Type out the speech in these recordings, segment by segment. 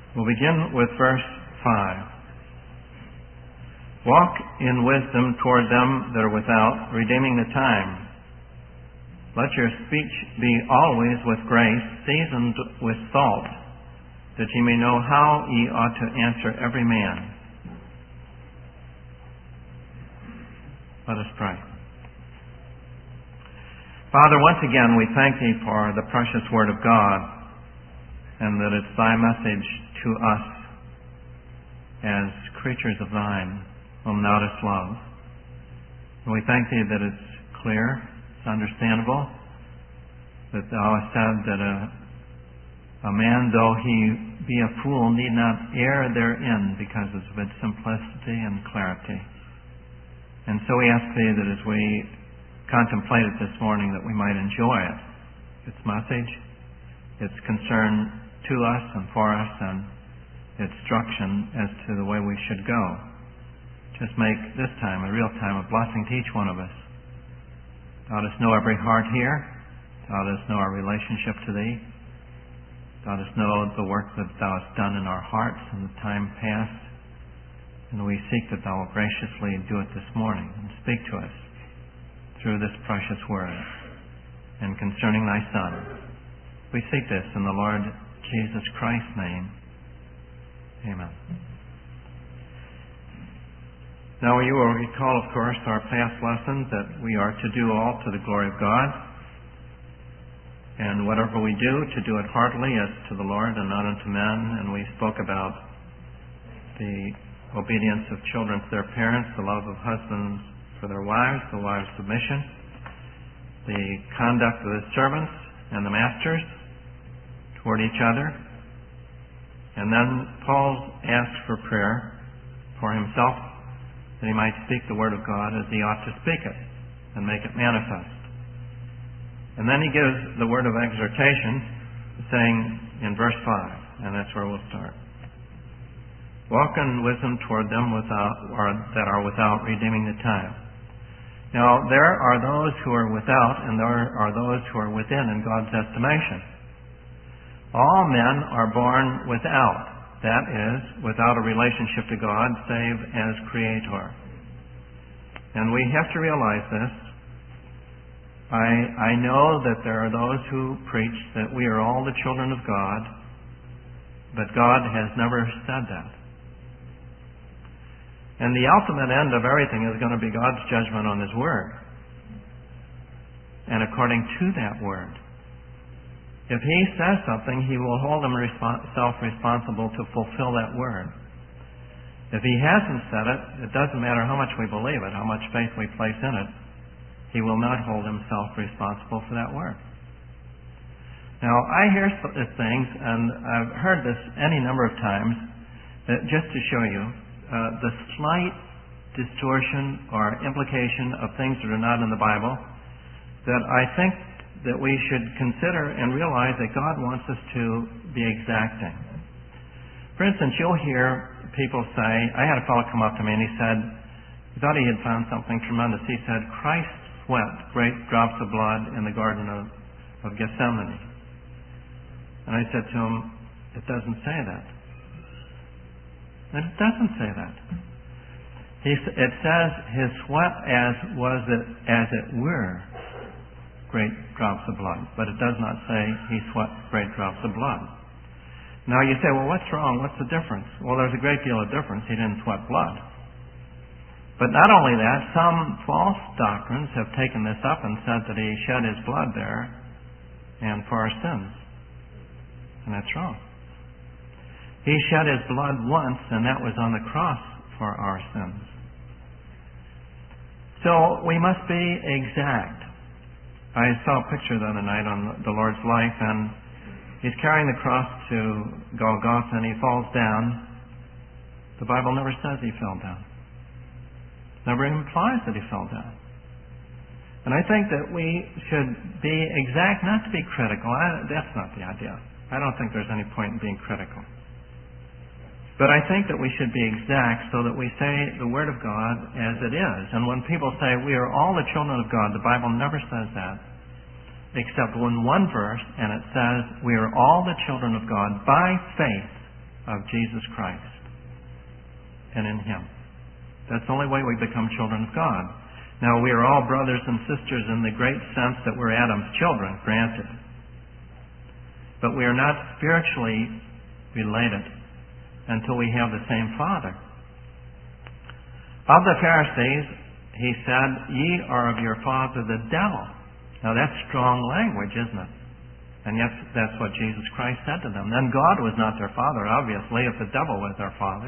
We'll begin with verse 5. Walk in wisdom toward them that are without, redeeming the time. Let your speech be always with grace, seasoned with salt, that ye may know how ye ought to answer every man. Let us pray. Father, once again we thank Thee for the precious Word of God, and that it's Thy message to us as creatures of Thine, whom Thou dost love. And we thank Thee that it's clear, it's understandable, that Thou hast said that a man, though he be a fool, need not err therein because of its simplicity and clarity. And so we ask Thee that as we contemplate it this morning, that we might enjoy it, its message, its concern to us and for us, and its instruction as to the way we should go. Just make this time a real time of blessing to each one of us. Thou dost know every heart here. Thou dost know our relationship to Thee. Thou dost know the work that Thou hast done in our hearts in the time past. And we seek that Thou will graciously do it this morning and speak to us through this precious Word and concerning Thy Son. We seek this in the Lord Jesus Christ's name. Amen. Now you will recall, of course, our past lessons that we are to do all to the glory of God. And whatever we do, to do it heartily as to the Lord and not unto men. And we spoke about the obedience of children to their parents, the love of husbands for their wives, the wives' submission, the conduct of the servants and the masters toward each other. And then Paul asked for prayer for himself, that he might speak the Word of God as he ought to speak it and make it manifest. And then he gives the word of exhortation, saying in verse 5, and that's where we'll start. Walk in wisdom toward them that are without, redeeming the time. Now, there are those who are without, and there are those who are within in God's estimation. All men are born without. That is, without a relationship to God, save as Creator. And we have to realize this. I know that there are those who preach that we are all the children of God, but God has never said that. And the ultimate end of everything is going to be God's judgment on His Word. And according to that Word. If He says something, He will hold Himself responsible to fulfill that Word. If He hasn't said it, it doesn't matter how much we believe it, how much faith we place in it, He will not hold Himself responsible for that Word. Now, I hear things, and I've heard this any number of times, that just to show you, the slight distortion or implication of things that are not in the Bible, that I think that we should consider and realize that God wants us to be exacting. For instance, you'll hear people say, I had a fellow come up to me and he said, he thought he had found something tremendous. He said, Christ sweat great drops of blood in the Garden of Gethsemane. And I said to him, it doesn't say that. It doesn't say that. It says his sweat as it were great drops of blood, but it does not say he sweat great drops of blood. Now you say, well, what's wrong? What's the difference? Well, there's a great deal of difference. He didn't sweat blood. But not only that, some false doctrines have taken this up and said that he shed his blood there and for our sins. And that's wrong. He shed his blood once, and that was on the cross for our sins. So we must be exact. I saw a picture the other night on the Lord's life, and He's carrying the cross to Golgotha, and He falls down. The Bible never says He fell down. Never implies that He fell down. And I think that we should be exact, not to be critical. That's not the idea. I don't think there's any point in being critical. But I think that we should be exact so that we say the Word of God as it is. And when people say we are all the children of God, the Bible never says that, except in one verse, and it says we are all the children of God by faith of Jesus Christ and in Him. That's the only way we become children of God. Now, we are all brothers and sisters in the great sense that we're Adam's children, granted. But we are not spiritually related until we have the same Father. Of the Pharisees, He said, "Ye are of your father the devil." Now, that's strong language, isn't it? And yet, that's what Jesus Christ said to them. Then God was not their father, obviously, if the devil was their father.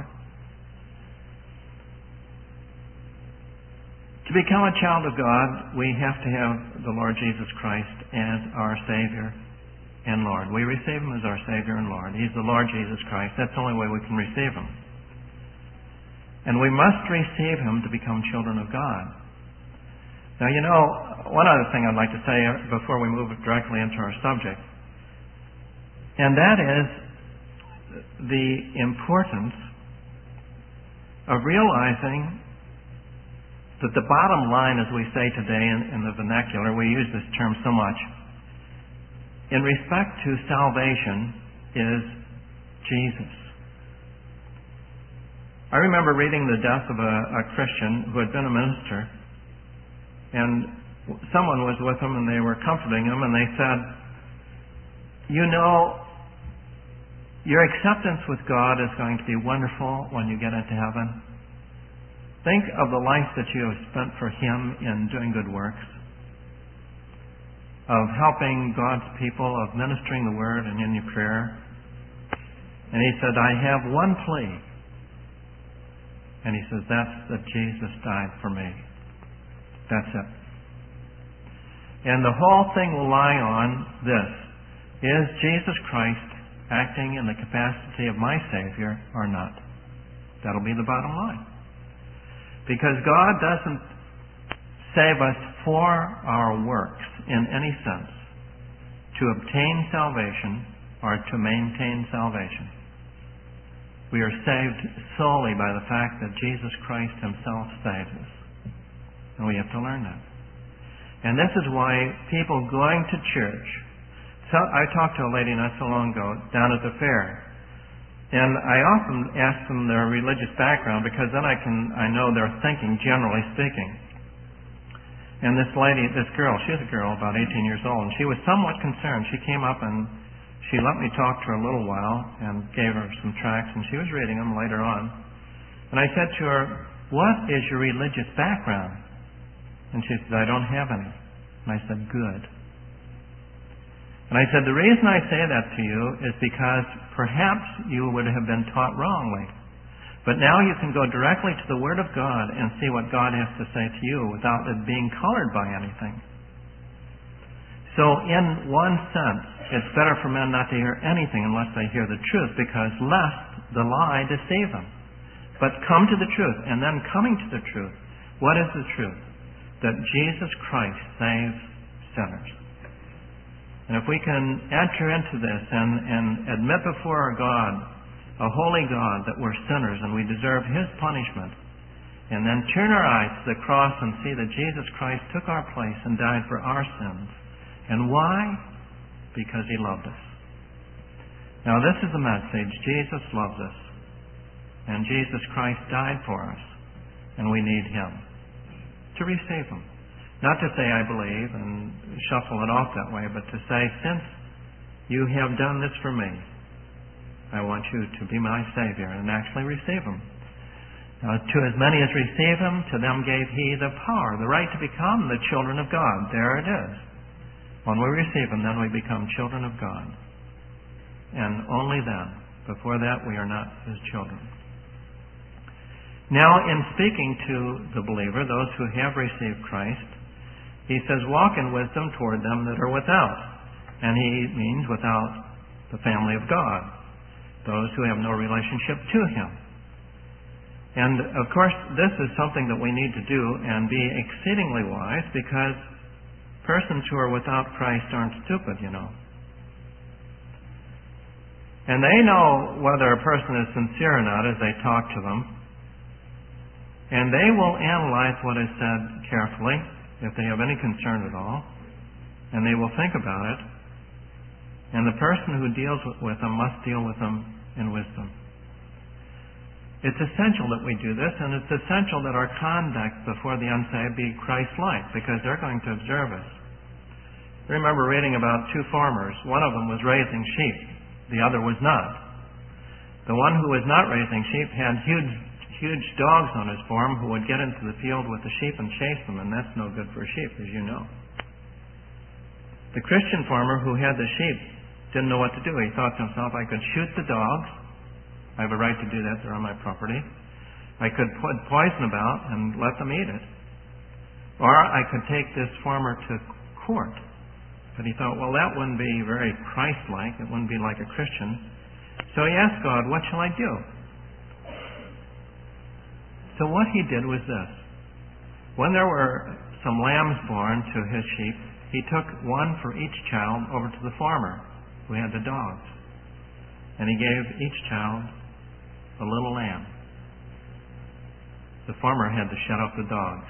To become a child of God, we have to have the Lord Jesus Christ as our Savior and Lord. We receive Him as our Savior and Lord. He's the Lord Jesus Christ. That's the only way we can receive Him. And we must receive Him to become children of God. Now, you know, one other thing I'd like to say before we move directly into our subject, and that is the importance of realizing that the bottom line, as we say today in the vernacular, we use this term so much, in respect to salvation, is Jesus. I remember reading the death of a Christian who had been a minister, and someone was with him and they were comforting him, and they said, "You know, your acceptance with God is going to be wonderful when you get into heaven. Think of the life that you have spent for Him in doing good works, of helping God's people, of ministering the Word and in your prayer." And he said, "I have one plea." And he says, "That's that Jesus died for me." That's it. And the whole thing will lie on this: is Jesus Christ acting in the capacity of my Savior or not? That'll be the bottom line. Because God doesn't save us for our works in any sense, to obtain salvation or to maintain salvation. We are saved solely by the fact that Jesus Christ Himself saves us. And we have to learn that. And this is why people going to church... So I talked to a lady not so long ago down at the fair. And I often ask them their religious background, because then I know their thinking, generally speaking. And this girl, she's a girl about 18 years old, and she was somewhat concerned. She came up and she let me talk to her a little while and gave her some tracts, and she was reading them later on. And I said to her, "What is your religious background?" And she said, "I don't have any." And I said, "Good." And I said, "The reason I say that to you is because perhaps you would have been taught wrongly. But now you can go directly to the Word of God and see what God has to say to you without it being colored by anything." So in one sense, it's better for men not to hear anything unless they hear the truth, because lest the lie deceive them. But come to the truth, and then coming to the truth, what is the truth? That Jesus Christ saves sinners. And if we can enter into this and admit before our God, a holy God, that we're sinners and we deserve His punishment, and then turn our eyes to the cross and see that Jesus Christ took our place and died for our sins. And why? Because He loved us. Now this is the message. Jesus loves us. And Jesus Christ died for us. And we need Him to receive Him. Not to say "I believe" and shuffle it off that way, but to say, "Since you have done this for me, I want you to be my Savior," and actually receive Him. Now, to as many as receive Him, to them gave He the power, the right to become the children of God. There it is. When we receive Him, then we become children of God. And only then. Before that, we are not His children. Now, in speaking to the believer, those who have received Christ, He says, "Walk in wisdom toward them that are without." And He means without the family of God, those who have no relationship to Him. And, of course, this is something that we need to do and be exceedingly wise, because persons who are without Christ aren't stupid, you know. And they know whether a person is sincere or not as they talk to them. And they will analyze what is said carefully, if they have any concern at all, and they will think about it. And the person who deals with them must deal with them in wisdom. It's essential that we do this, and it's essential that our conduct before the unsaved be Christ-like, because they're going to observe us. I remember reading about two farmers. One of them was raising sheep. The other was not. The one who was not raising sheep had huge dogs on his farm who would get into the field with the sheep and chase them, and that's no good for sheep, as you know. The Christian farmer who had the sheep didn't know what to do. He thought to himself, I could shoot the dogs. I have a right to do that. They're on my property. I could put poison about and let them eat it. Or I could take this farmer to court. But he thought, well, that wouldn't be very Christ-like. It wouldn't be like a Christian. So he asked God, what shall I do? So what he did was this. When there were some lambs born to his sheep, he took one for each child over to the farmer who had the dogs. And he gave each child a little lamb. The farmer had to shut up the dogs.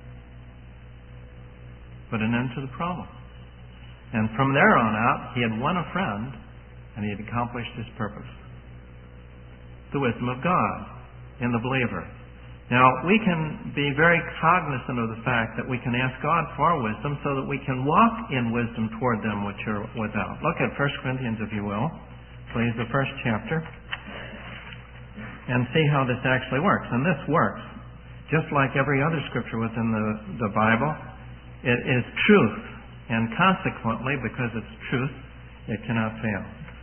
Put an end to the problem. And from there on out, he had won a friend, and he had accomplished his purpose. The wisdom of God in the believer. Now, we can be very cognizant of the fact that we can ask God for wisdom so that we can walk in wisdom toward them which are without. Look at 1 Corinthians, if you will, please, the first chapter, and see how this actually works. And this works. Just like every other scripture within the Bible, it is truth. And consequently, because it's truth, it cannot fail.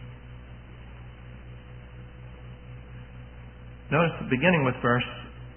Notice, beginning with verse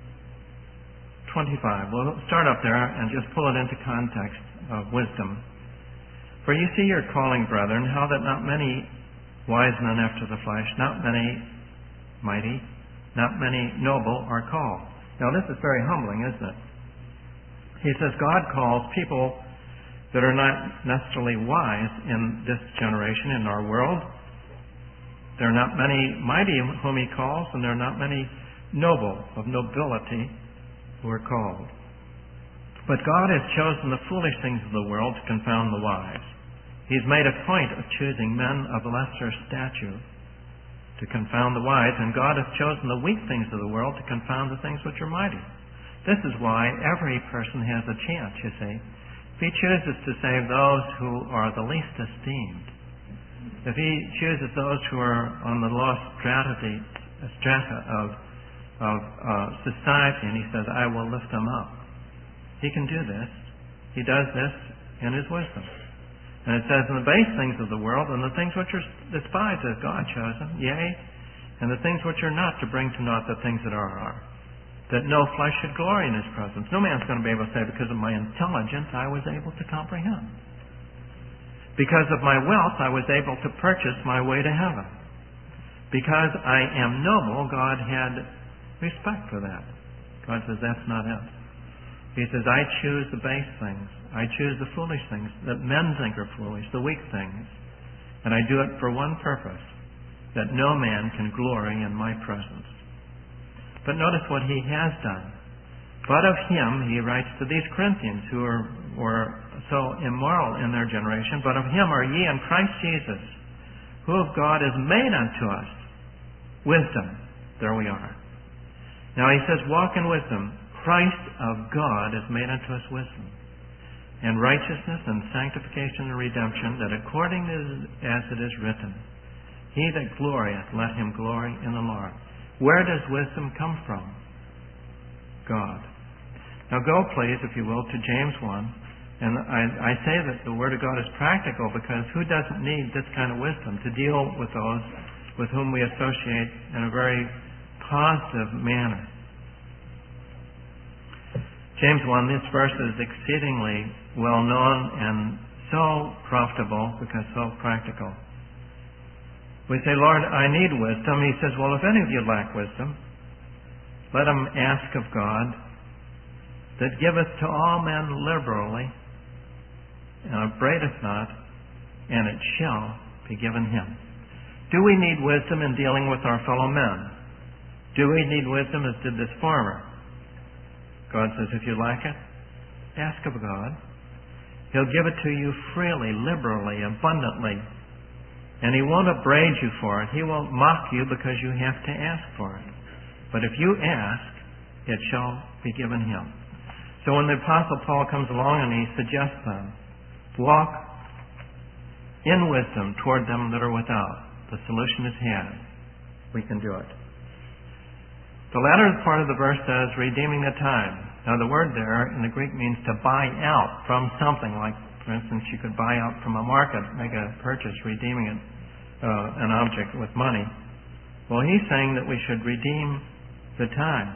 25. We'll start up there and just pull it into context of wisdom. For you see your calling, brethren, how that not many wise men after the flesh, not many mighty, not many noble are called. Now this is very humbling, isn't it? He says God calls people that are not necessarily wise in this generation, in our world. There are not many mighty whom he calls, and there are not many noble, of nobility, who are called. But God has chosen the foolish things of the world to confound the wise. He's made a point of choosing men of lesser stature to confound the wise, and God has chosen the weak things of the world to confound the things which are mighty. This is why every person has a chance, you see. If he chooses to save those who are the least esteemed, if he chooses those who are on the lowest strata of society, and he says, I will lift them up. He can do this. He does this in his wisdom. And it says, in the base things of the world, and the things which are despised has God chosen, yea, and the things which are not, to bring to naught the things that are. That no flesh should glory in his presence. No man's going to be able to say, because of my intelligence, I was able to comprehend. Because of my wealth, I was able to purchase my way to heaven. Because I am noble, God had respect for that. God says, that's not it. He says, I choose the base things. I choose the foolish things that men think are foolish, the weak things. And I do it for one purpose, that no man can glory in my presence. But notice what he has done. But of him, he writes to these Corinthians who were so immoral in their generation, but of him are ye in Christ Jesus, who of God is made unto us wisdom. There we are. Now he says, walk in wisdom. Christ of God is made unto us wisdom, and righteousness and sanctification and redemption, that according as it is written, he that glorieth, let him glory in the Lord. Where does wisdom come from? God. Now go, please, if you will, to James 1. And I say that the Word of God is practical because who doesn't need this kind of wisdom to deal with those with whom we associate in a very positive manner? James 1, this verse is exceedingly well known and so profitable because so practical. We say, Lord, I need wisdom. He says, well, if any of you lack wisdom, let him ask of God, that giveth to all men liberally, and upbraideth not, and it shall be given him. Do we need wisdom in dealing with our fellow men? Do we need wisdom as did this farmer? God says, if you lack it, ask of God. He'll give it to you freely, liberally, abundantly. And he won't upbraid you for it. He won't mock you because you have to ask for it. But if you ask, it shall be given him. So when the Apostle Paul comes along and he suggests them, walk in wisdom toward them that are without. The solution is had. We can do it. The latter part of the verse says, redeeming the time. Now the word there in the Greek means to buy out from something. Like, for instance, you could buy out from a market, make a purchase, redeeming it, an object with money. Well, he's saying that we should redeem the time.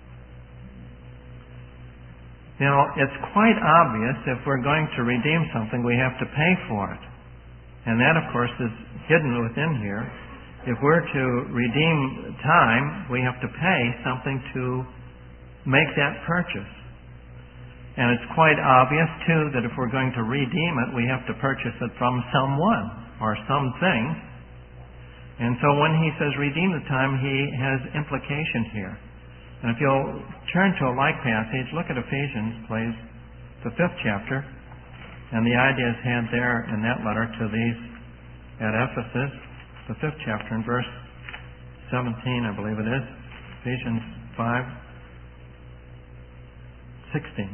Now, it's quite obvious if we're going to redeem something, we have to pay for it. And that, of course, is hidden within here. If we're to redeem time, we have to pay something to make that purchase. And it's quite obvious, too, that if we're going to redeem it, we have to purchase it from someone or something. And so when he says redeem the time, he has implication here. And if you'll turn to a like passage, look at Ephesians, please, the 5th chapter. And the idea is had there in that letter to these at Ephesus, the 5th chapter, in verse 17, I believe it is. Ephesians 5:16.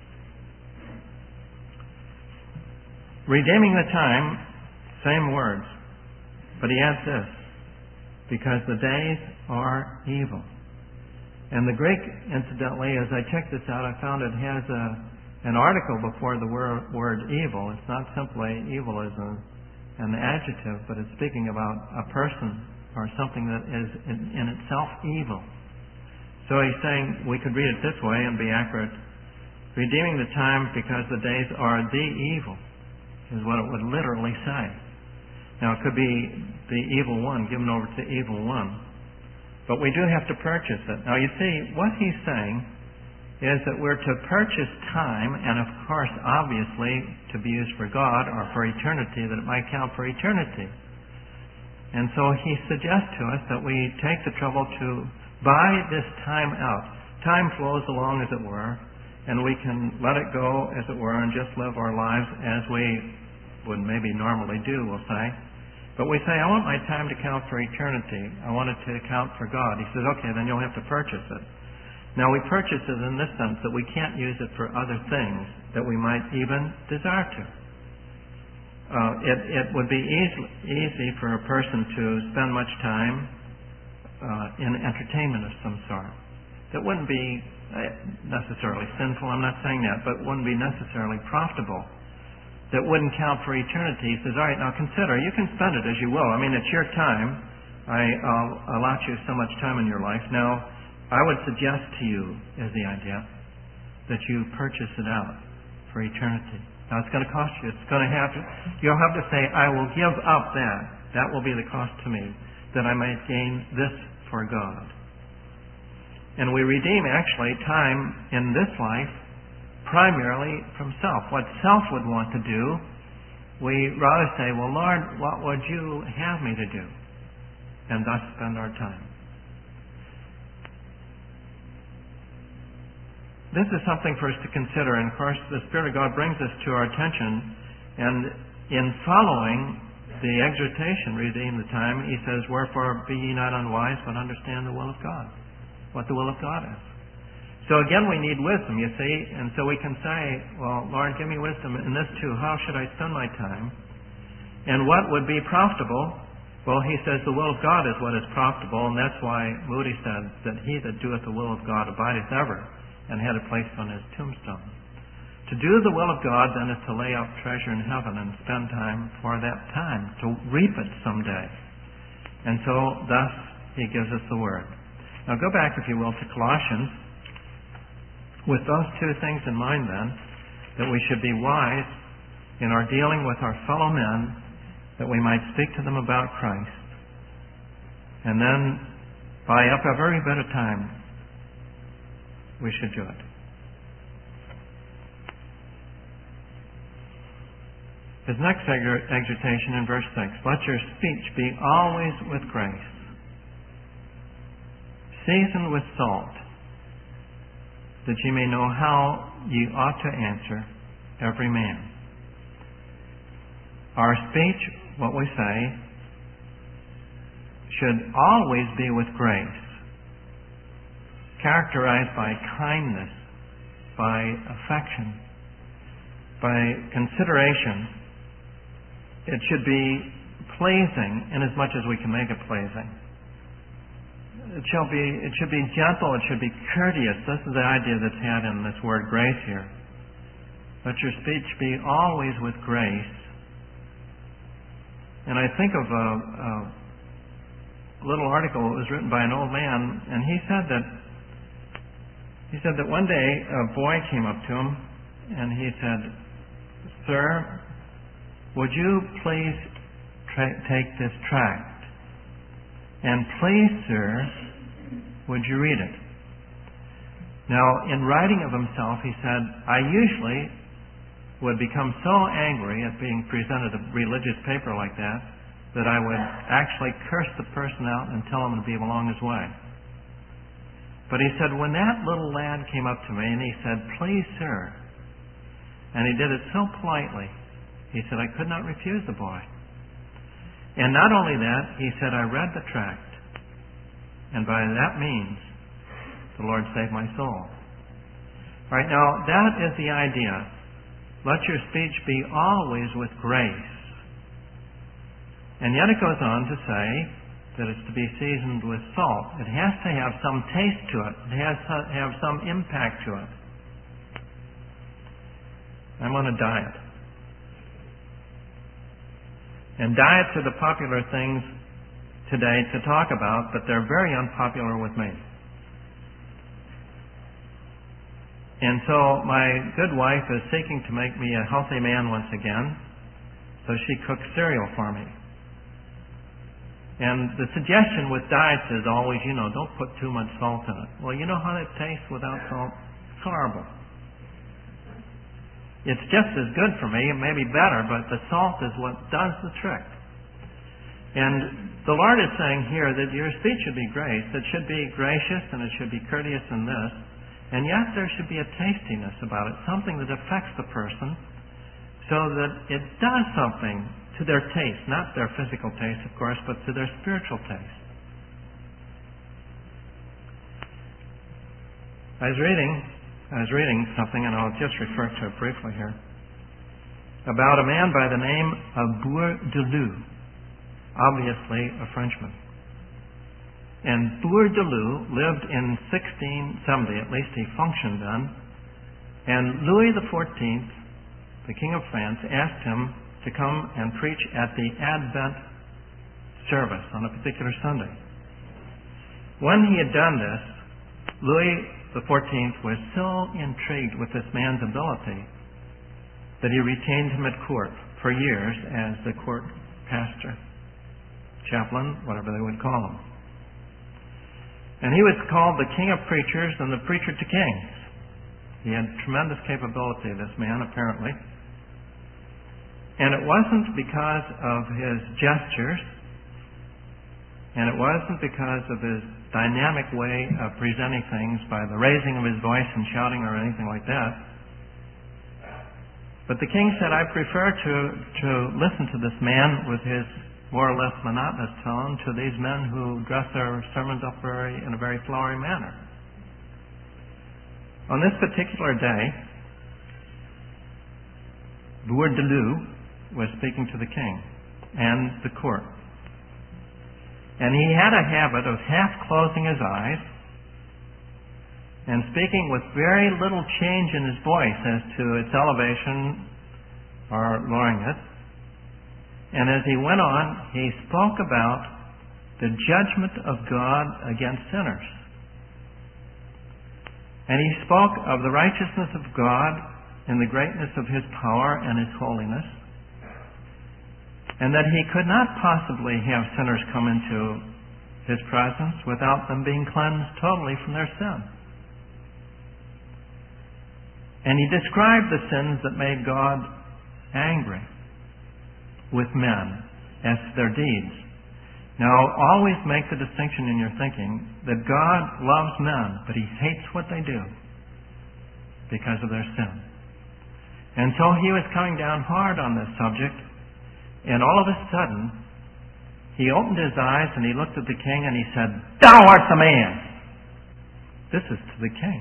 Redeeming the time, same words. But he adds this, because the days are evil. And the Greek, incidentally, as I checked this out, I found it has an article before the word evil. It's not simply evil as an adjective, but it's speaking about a person or something that is in itself evil. So he's saying we could read it this way and be accurate. Redeeming the time because the days are the evil is what it would literally say. Now it could be the evil one given over to evil one. But we do have to purchase it. Now you see, what he's saying is that we're to purchase time, and of course, obviously, to be used for God or for eternity, that it might count for eternity. And so he suggests to us that we take the trouble to buy this time out. Time flows along, as it were, and we can let it go, as it were, and just live our lives as we would maybe normally do, we'll say. But we say, I want my time to count for eternity. I want it to count for God. He says, okay, then you'll have to purchase it. Now, we purchase it in this sense that we can't use it for other things that we might even desire to. It would be easy for a person to spend much time in entertainment of some sort. That wouldn't be necessarily sinful, I'm not saying that, but wouldn't be necessarily profitable. That wouldn't count for eternity. He says, all right, now consider, you can spend it as you will. I mean, it's your time. I'll allot you so much time in your life. Now, I would suggest to you, as the idea, that you purchase it out for eternity. Now, it's going to cost you. It's going to have to, you'll have to say, I will give up that. That will be the cost to me, that I might gain this for God. And we redeem, actually, time in this life primarily from self. What self would want to do, we rather say, well, Lord, what would you have me to do? And thus spend our time. This is something for us to consider, and of course the Spirit of God brings this to our attention, and in following the exhortation, redeem the time, he says, wherefore be ye not unwise, but understand the will of God, what the will of God is. So again, we need wisdom, you see, and so we can say, well, Lord, give me wisdom in this too. How should I spend my time? And what would be profitable? Well, he says the will of God is what is profitable, and that's why Moody said that he that doeth the will of God abideth ever, and had it placed on his tombstone. To do the will of God, then, is to lay up treasure in heaven and spend time for that time, to reap it someday. And so, thus, he gives us the word. Now go back, if you will, to Colossians. With those two things in mind, then, that we should be wise in our dealing with our fellow men, that we might speak to them about Christ, and then buy up every bit of time, we should do it. His next exhortation in verse 6, let your speech be always with grace, seasoned with salt, that ye may know how ye ought to answer every man. Our speech, what we say, should always be with grace. characterized by kindness, by affection, by consideration. It should be pleasing in as much as we can make it pleasing. It should be gentle, it should be courteous. This is the idea that's had in this word grace here. Let your speech be always with grace. And I think of a little article that was written by an old man, and he said that one day a boy came up to him and he said, "Sir, would you please take this tract? And please, sir, would you read it?" Now, in writing of himself, he said, "I usually would become so angry at being presented a religious paper like that I would actually curse the person out and tell him to be along his way. But he said, when that little lad came up to me and he said, 'Please, sir,' and he did it so politely, he said, I could not refuse the boy. And not only that, he said, I read the tract, and by that means, the Lord saved my soul." All right, now that is the idea. Let your speech be always with grace. And yet it goes on to say that it's to be seasoned with salt. It has to have some taste to it. It has to have some impact to it. I'm on a diet. And diets are the popular things today to talk about, but they're very unpopular with me. And so my good wife is seeking to make me a healthy man once again, so she cooks cereal for me. And the suggestion with diets is always, don't put too much salt in it. Well, you know how it tastes without salt? It's horrible. It's just as good for me, and maybe better, but the salt is what does the trick. And the Lord is saying here that your speech should be grace. It should be gracious and it should be courteous in this. And yet there should be a tastiness about it, something that affects the person so that it does something to their taste, not their physical taste, of course, but to their spiritual taste. I was reading something, and I'll just refer to it briefly here, about a man by the name of Bourdeleu, obviously a Frenchman. And Bourdeleu lived in 1670, at least he functioned then, and Louis XIV, the King of France, asked him to come and preach at the Advent service on a particular Sunday. When he had done this, Louis XIV was so intrigued with this man's ability that he retained him at court for years as the court pastor, chaplain, whatever they would call him. And he was called the King of Preachers and the Preacher to Kings. He had tremendous capability, this man, apparently. And it wasn't because of his gestures, and it wasn't because of his dynamic way of presenting things by the raising of his voice and shouting or anything like that. But the king said, I prefer to listen to this man with his more or less monotonous tone to these men who dress their sermons up in a very flowery manner. On this particular day, Bourdeleu was speaking to the king and the court. And he had a habit of half closing his eyes and speaking with very little change in his voice as to its elevation or lowering it. And as he went on, he spoke about the judgment of God against sinners. And he spoke of the righteousness of God and the greatness of His power and His holiness, and that He could not possibly have sinners come into His presence without them being cleansed totally from their sin. And he described the sins that made God angry with men as to their deeds. Now, always make the distinction in your thinking that God loves men, but He hates what they do because of their sin. And so he was coming down hard on this subject, and all of a sudden, he opened his eyes and he looked at the king and he said, Thou art the man! This is to the king.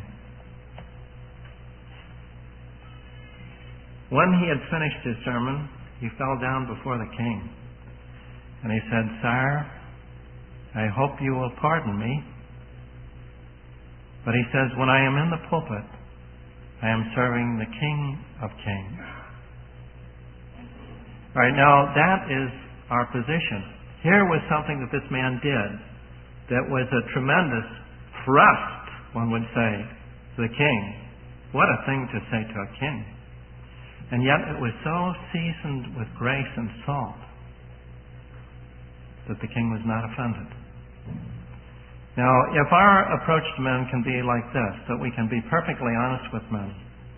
When he had finished his sermon, he fell down before the king. And he said, "Sire, I hope you will pardon me." But he says, "When I am in the pulpit, I am serving the King of Kings." All right, now that is our position. Here was something that this man did that was a tremendous thrust, one would say, to the king. What a thing to say to a king. And yet it was so seasoned with grace and salt that the king was not offended. Now, if our approach to men can be like this, that we can be perfectly honest with men,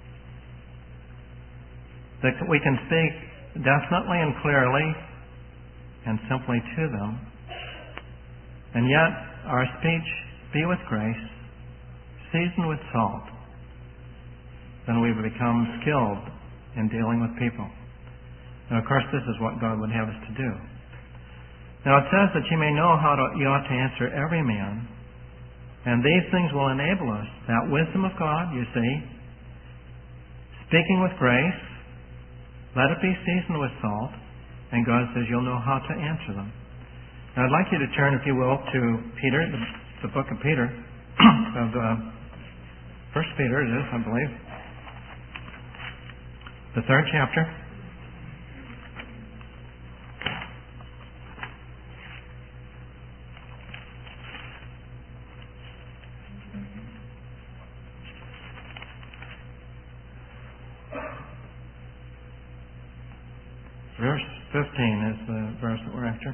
that we can speak definitely and clearly and simply to them, and yet our speech be with grace, seasoned with salt, then we become skilled in dealing with people. Now, of course, this is what God would have us to do. Now, it says that you may know how you ought to answer every man, and these things will enable us, that wisdom of God, you see, speaking with grace, let it be seasoned with salt, and God says you'll know how to answer them. Now, I'd like you to turn, if you will, to Peter, the book of Peter, of 1 Peter it is, I believe, the 3rd chapter. Verse 15 is the verse that we're after.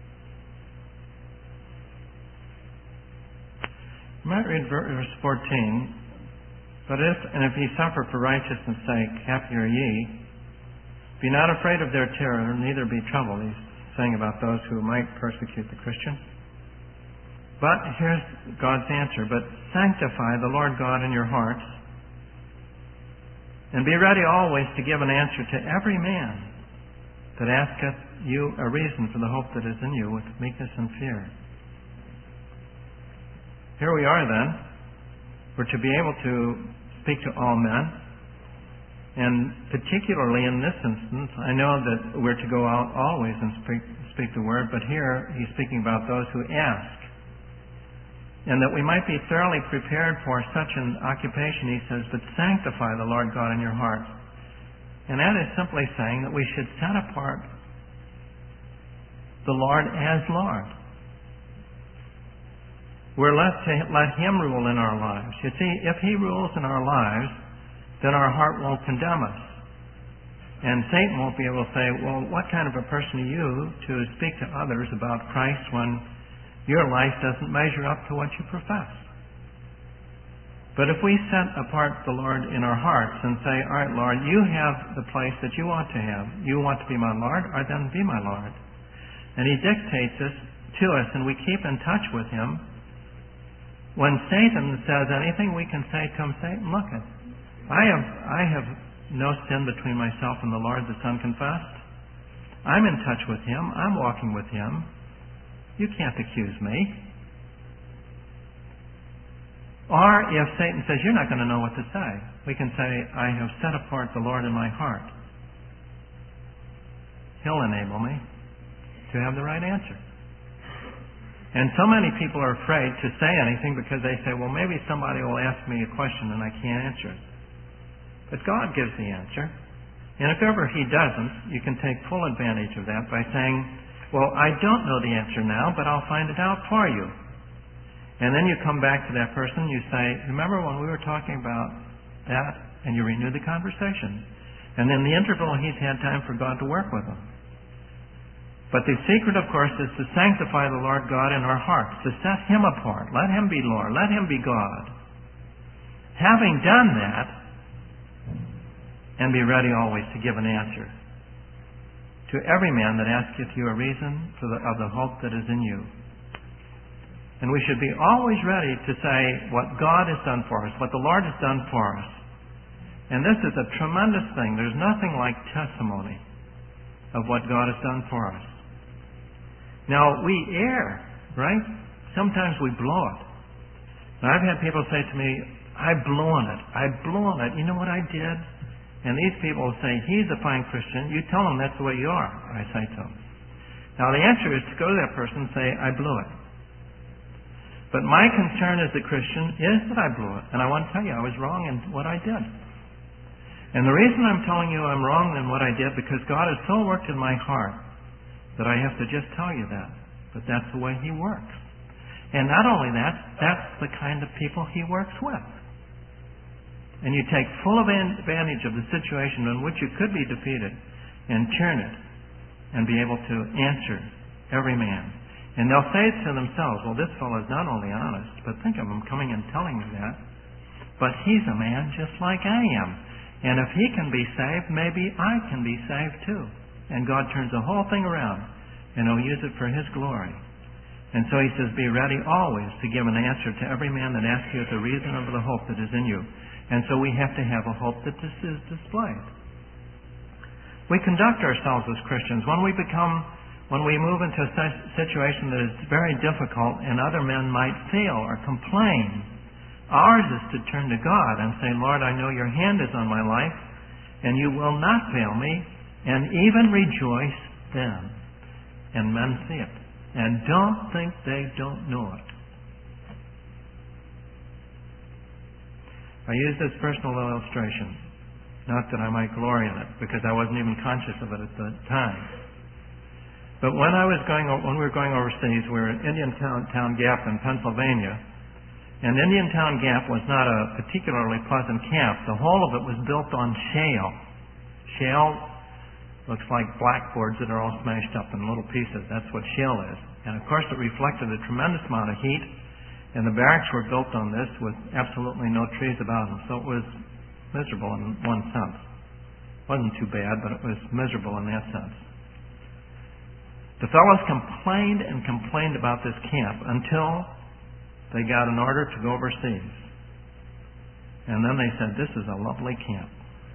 You might read verse 14. But if ye suffer for righteousness' sake, happy are ye. Be not afraid of their terror, neither be troubled. He's saying about those who might persecute the Christian. But here's God's answer. But sanctify the Lord God in your hearts, and be ready always to give an answer to every man that asketh you a reason for the hope that is in you with meekness and fear. Here we are then. We're to be able to speak to all men. And particularly in this instance, I know that we're to go out always and speak the word, but here he's speaking about those who ask. And that we might be thoroughly prepared for such an occupation, he says, but sanctify the Lord God in your hearts. And that is simply saying that we should set apart the Lord as Lord. We're left to let Him rule in our lives. You see, if He rules in our lives, then our heart won't condemn us. And Satan won't be able to say, well, what kind of a person are you to speak to others about Christ when your life doesn't measure up to what you profess? But if we set apart the Lord in our hearts and say, all right, Lord, you have the place that you want to have. You want to be my Lord, or then be my Lord. And He dictates this to us, and we keep in touch with Him. When Satan says anything, we can say to him, Satan, look, I have no sin between myself and the Lord that's unconfessed. I'm in touch with Him. I'm walking with Him. You can't accuse me. Or if Satan says, you're not going to know what to say, we can say, I have set apart the Lord in my heart. He'll enable me to have the right answer. And so many people are afraid to say anything because they say, well, maybe somebody will ask me a question and I can't answer it. But God gives the answer. And if ever He doesn't, you can take full advantage of that by saying, well, I don't know the answer now, but I'll find it out for you. And then you come back to that person, you say, remember when we were talking about that? And you renew the conversation. And in the interval, he's had time for God to work with him. But the secret, of course, is to sanctify the Lord God in our hearts, to set Him apart. Let Him be Lord. Let Him be God. Having done that, and be ready always to give an answer to every man that asketh you a reason of the hope that is in you. And we should be always ready to say what God has done for us, what the Lord has done for us. And this is a tremendous thing. There's nothing like testimony of what God has done for us. Now, we err, right? Sometimes we blow it. And I've had people say to me, I blew on it. I blew on it. You know what I did? And these people will say, he's a fine Christian. You tell him that's the way you are, I say to them. Now the answer is to go to that person and say, I blew it. But my concern as a Christian is that I blew it. And I want to tell you, I was wrong in what I did. And the reason I'm telling you I'm wrong in what I did, because God has so worked in my heart that I have to just tell you that. But that's the way He works. And not only that, that's the kind of people He works with. And you take full advantage of the situation in which you could be defeated and turn it and be able to answer every man. And they'll say to themselves, well, this fellow is not only honest, but think of him coming and telling me that, but he's a man just like I am. And if he can be saved, maybe I can be saved too. And God turns the whole thing around, and He'll use it for His glory. And so He says, be ready always to give an answer to every man that asks you the reason of the hope that is in you. And so we have to have a hope that this is displayed. We conduct ourselves as Christians. When we move into a situation that is very difficult and other men might fail or complain, ours is to turn to God and say, Lord, I know your hand is on my life, and you will not fail me, and even rejoice then. And men see it. And don't think they don't know it. I use this personal illustration, not that I might glory in it, because I wasn't even conscious of it at the time. But when we were going overseas, we were in Indiantown Gap in Pennsylvania. And Indiantown Gap was not a particularly pleasant camp. The whole of it was built on shale. Shale looks like blackboards that are all smashed up in little pieces. That's what shale is. And of course it reflected a tremendous amount of heat. And the barracks were built on this with absolutely no trees about them. So it was miserable in one sense. It wasn't too bad, but it was miserable in that sense. The fellows complained and complained about this camp until they got an order to go overseas. And then they said, this is a lovely camp.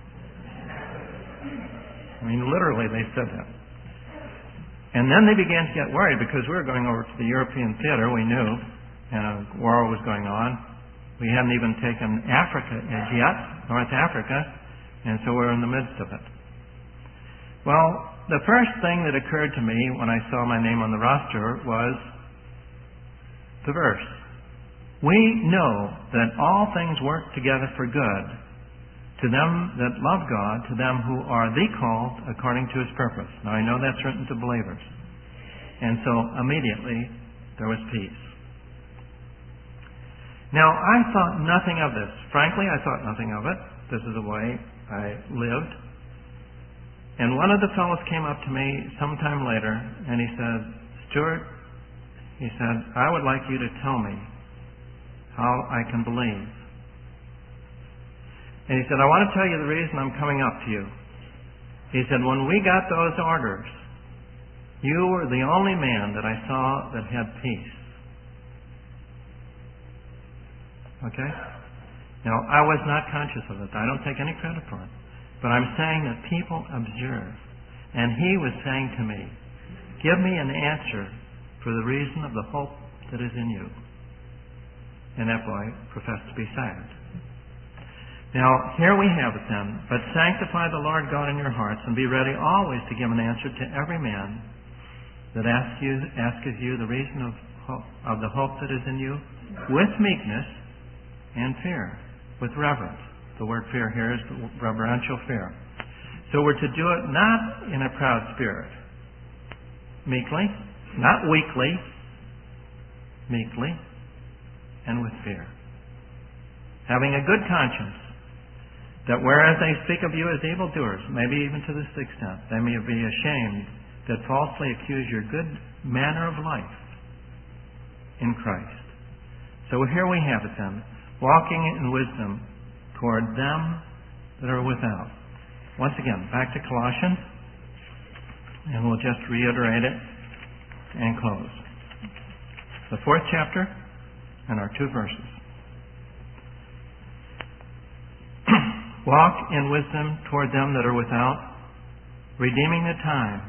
I mean, literally they said that. And then they began to get worried because we were going over to the European theater, we knew, and a war was going on. We hadn't even taken Africa as yet, North Africa, and so we're in the midst of it. Well, the first thing that occurred to me when I saw my name on the roster was the verse. We know that all things work together for good to them that love God, to them who are the called according to His purpose. Now I know that's written to believers. And so immediately there was peace. Now, I thought nothing of this. Frankly, I thought nothing of it. This is the way I lived. And one of the fellows came up to me sometime later, and he said, Stuart, he said, I would like you to tell me how I can believe. And he said, I want to tell you the reason I'm coming up to you. He said, when we got those orders, you were the only man that I saw that had peace. Okay? Now, I was not conscious of it. I don't take any credit for it. But I'm saying that people observe. And he was saying to me, give me an answer for the reason of the hope that is in you. And that boy professed to be saved. Now, here we have it then. But sanctify the Lord God in your hearts, and be ready always to give an answer to every man that asketh you the reason of the hope that is in you, with meekness and fear, with reverence. The word fear here is the reverential fear. So we're to do it not in a proud spirit, meekly, not weakly, meekly, and with fear. Having a good conscience, that whereas they speak of you as evildoers, maybe even to this extent, they may be ashamed that falsely accuse your good manner of life in Christ. So here we have it then. Walking in wisdom toward them that are without. Once again, back to Colossians, and we'll just reiterate it and close. The 4th chapter and our 2 verses. Walk in wisdom toward them that are without, redeeming the time.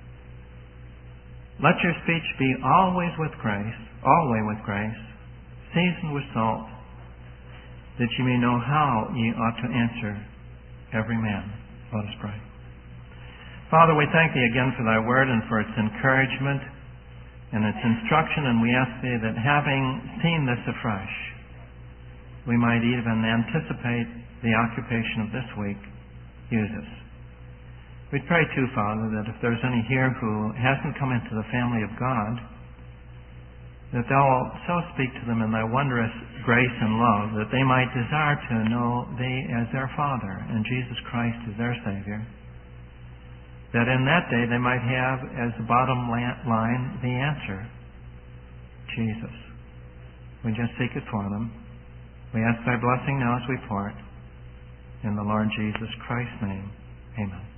Let your speech be always with grace, seasoned with salt, that ye may know how ye ought to answer every man. Let us pray. Father, we thank Thee again for Thy word and for its encouragement and its instruction, and we ask Thee that having seen this afresh, we might even anticipate the occupation of this week. Use us. We pray too, Father, that if there's any here who hasn't come into the family of God, that Thou wilt so speak to them in Thy wondrous grace and love that they might desire to know Thee as their Father and Jesus Christ as their Savior. That in that day they might have as the bottom line the answer, Jesus. We just seek it for them. We ask Thy blessing now as we part. In the Lord Jesus Christ's name, amen.